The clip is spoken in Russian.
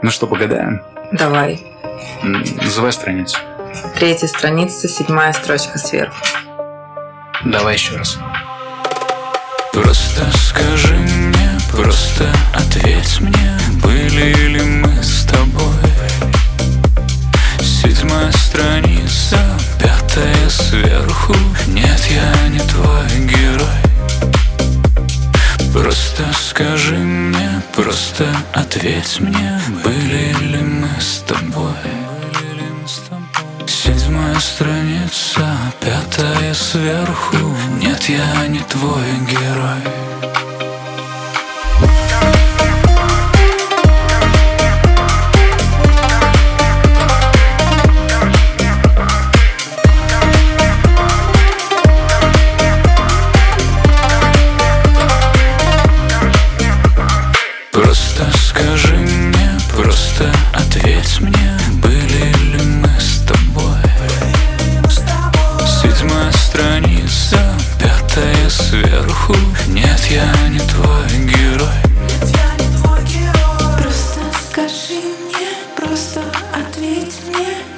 Ну что, погадаем? Давай. Называй страницу. 3-я страница, 7-я строчка сверху. Давай еще раз. Просто скажи мне, просто ответь мне, были ли мы с тобой? 7-я страница, 5-я сверху. Нет, я не твой герой. Просто скажи мне, просто ответь мне, были ли мы с тобой? 7-я страница, 5-я сверху. Нет, я не твой герой. Просто скажи мне, просто ответь мне, были ли мы с тобой? 7-я страница, 5-я сверху. Нет, я не твой герой. Просто скажи мне, просто ответь мне,